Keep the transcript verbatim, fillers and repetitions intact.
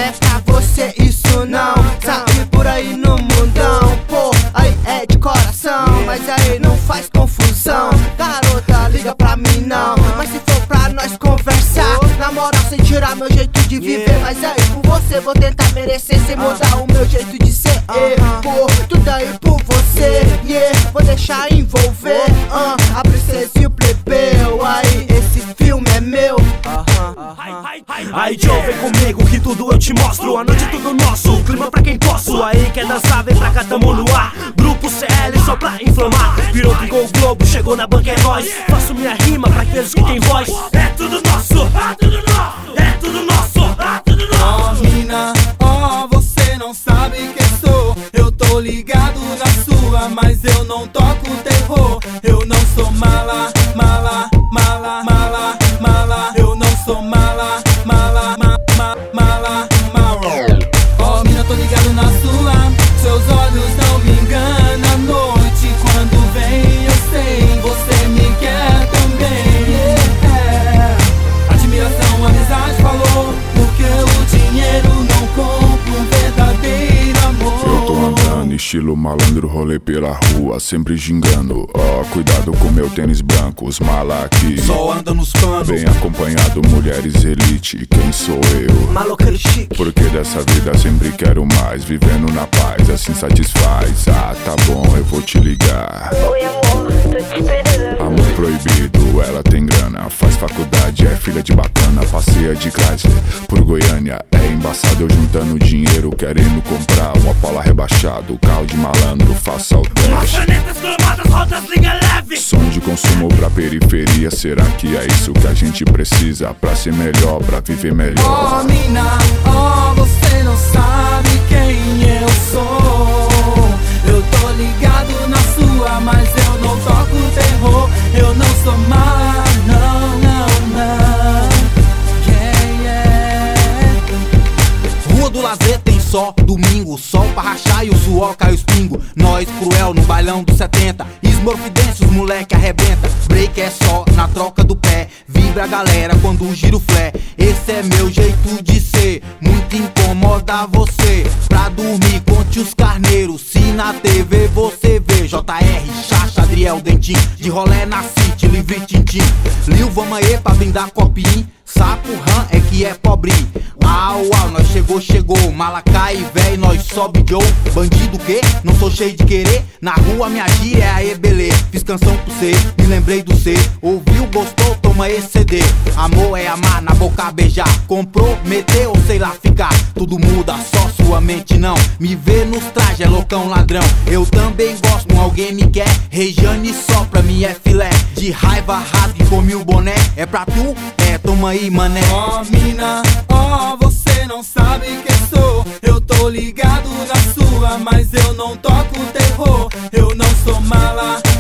não é pra você isso não. Sabe por aí no mundão, pô, aí é de coração, mas aí não faz confusão. Garota, liga pra mim não, mas se for pra nós conversar, na moral sem tirar meu jeito de viver. Mas aí por você vou tentar merecer, sem mudar o meu jeito de ser. Pô, tudo aí por você, yeah, vou deixar envolver. uh, A princesa e o plebeu, aí esse filme é meu. Aí Joe, vem comigo que tudo eu te mostro. A noite é tudo nosso, o clima pra quem posso. Aí quer dançar, vem pra cá, tamo no ar. Grupo C L só pra inflamar. Virou que o Globo, chegou na banca, é nóis. Faço minha rima pra aqueles que tem voz. É tudo nosso, é tudo nosso, é tudo nosso, é tudo nosso. Oh mina, oh você não sabe quem sou. Eu tô ligado na sua, mas eu não toco terror. Eu não sou mala, mala, mala, mala, mala. Eu não sou mala, mala, ma, ma, mala, mala. Oh mina, tô ligado na sua, seus olhos não me enganam. À noite quando vem eu sei, você me quer também. Yeah. Admiração, amizade falou, porque o dinheiro não compra um verdadeiro amor. Eu tô andando, estilo malandro, rolê pela rua, sempre gingando. Ó, oh, cuidado com meu tênis branco, os mala aqui só anda nos panos. Bem acompanhado, mulheres elite, quem sou eu? Maloqueiro chique. Porque dessa vida sempre quero mais, vivendo na paz, assim satisfaz. Ah, tá bom, eu vou te ligar. Oi amor, tô te esperando. Amor proibido, ela tem grana, faz faculdade, é filha de bacana, passeia de Chrysler por Goiânia. É embaçado eu juntando dinheiro, querendo comprar um Opala rebaixado, carro de malandro, faça o teste. Canetas cromadas, rodas, liga leve. Som de consumo pra periferia, será que é isso que a gente precisa pra ser melhor, pra viver melhor? Oh mina, oh você não sabe quem eu sou. Eu tô ligado na sua, mas eu não toco terror. Eu não sou mala, não, não, não. Yeah, yeah. Rua do Lazer tem só domingo, sol pra rachar e o suor cai os pingos. Nós cruel no bailão dos setenta, Smurfidência, os moleque arrebenta. Break é só na troca do pé, vibra a galera quando gira o flare. Esse é meu jeito de ser, muito incomoda você. Pra dormir, conte os carneiros, se na T V você vê J R, Chacha, Adriel, Dentinho, de rolé na City, livre tintim. Lil, vamos aí pra brindar copinho. Sapo, ram, é que é pobrinho. Uau, uau, nós chegou, chegou. Malacai, véi, nós sobe Joe. Bandido que? Não sou cheio de querer. Na rua minha tia é a Ebelê. Fiz canção pro cê, me lembrei do cê. Ouviu, gostou, toma esse C D. Amor é amar, na boca beijar. Comprou, meteu ou sei lá ficar. Tudo muda, só sua mente não. Me vê nos trajes, é loucão ladrão. Eu também gosto, alguém me quer. Rejane só pra mim é filé. De raiva rasgue, come o boné. É pra tu? É, toma aí mané. Oh mina, oh você não sabe quem sou. Eu tô ligado na sua, mas eu não toco terror. Eu não sou mala,